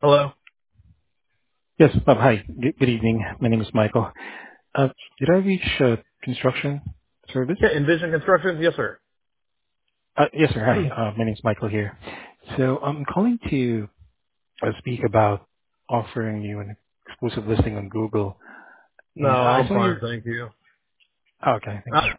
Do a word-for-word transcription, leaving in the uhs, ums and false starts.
Hello? Yes. uh, Hi. Good good evening. My name is Michael. Uh, Did I reach uh, construction service? Yeah, Envision Construction? Yes, sir. Uh, Yes, sir. Hi. Uh, My name is Michael here. So I'm calling to uh, speak about offering you an exclusive listing on Google. No, And uh, I I'm saw fine, your... thank you. oh, Okay. Thank Uh, you.